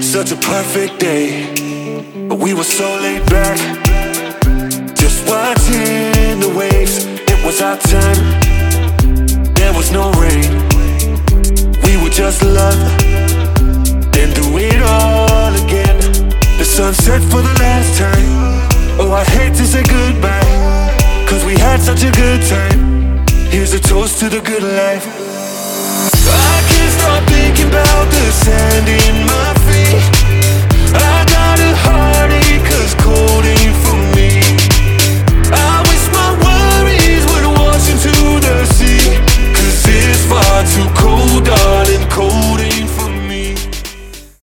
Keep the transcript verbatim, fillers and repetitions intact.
Such a perfect day, but we were so laid back, just watching the waves. It was our time, there was no rain. We would just love, then do it all again. The sunset for the last time. Oh, I hate to say goodbye, cause we had such a good time. Here's a toast to the good life. I can't stop thinking about the sand in my